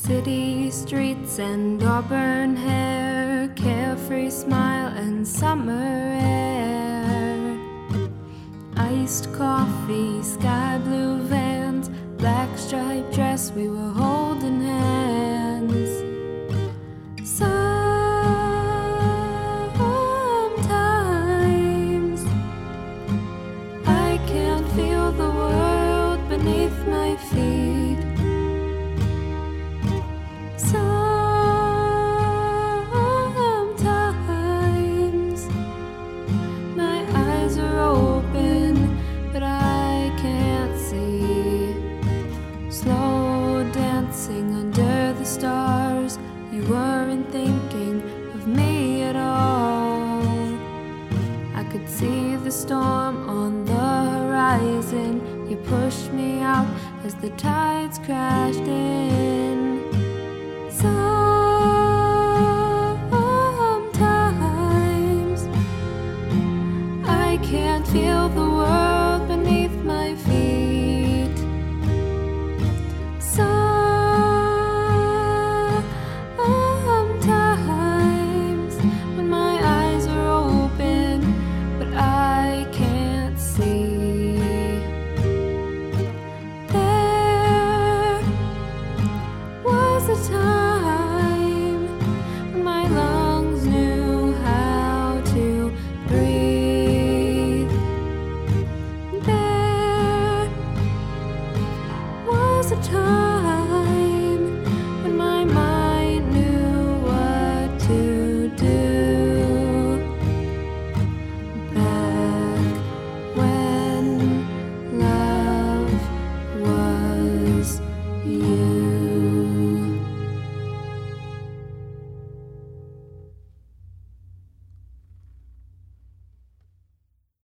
City streets and auburn hair, carefree smile and summer air. Iced coffee, sky blue vans, black striped dress, we were holding hands. Sometimes I can't feel the world beneath my feet. Sometimes my eyes are open, but I can't see. Slow dancing under the stars, you weren't thinking of me at all. I could see the storm on the horizon. You pushed me out as the tides crashed in. Sometimes I can't feel the world